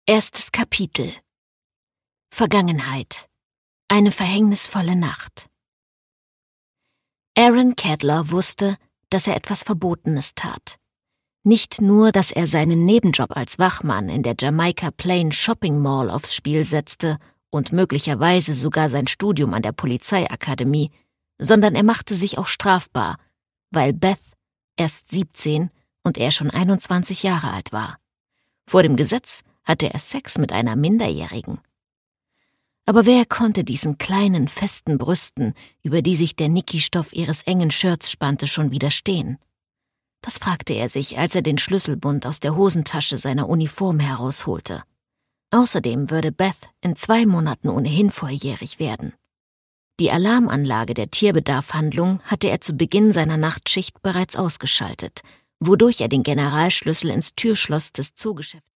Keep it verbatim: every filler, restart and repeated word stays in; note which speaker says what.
Speaker 1: Erstes Kapitel. Vergangenheit. Eine verhängnisvolle Nacht. Aaron Cadler wusste, dass er etwas Verbotenes tat. Nicht nur, dass er seinen Nebenjob als Wachmann in der Jamaica Plain Shopping Mall aufs Spiel setzte und möglicherweise sogar sein Studium an der Polizeiakademie, sondern er machte sich auch strafbar, weil Beth erst siebzehn und er schon einundzwanzig Jahre alt war. Vor dem Gesetz hatte er Sex mit einer Minderjährigen. Aber wer konnte diesen kleinen, festen Brüsten, über die sich der Niki-Stoff ihres engen Shirts spannte, schon widerstehen? Das fragte er sich, als er den Schlüsselbund aus der Hosentasche seiner Uniform herausholte. Außerdem würde Beth in zwei Monaten ohnehin volljährig werden. Die Alarmanlage der Tierbedarfhandlung hatte er zu Beginn seiner Nachtschicht bereits ausgeschaltet, wodurch er den Generalschlüssel ins Türschloss des Zoogeschäfts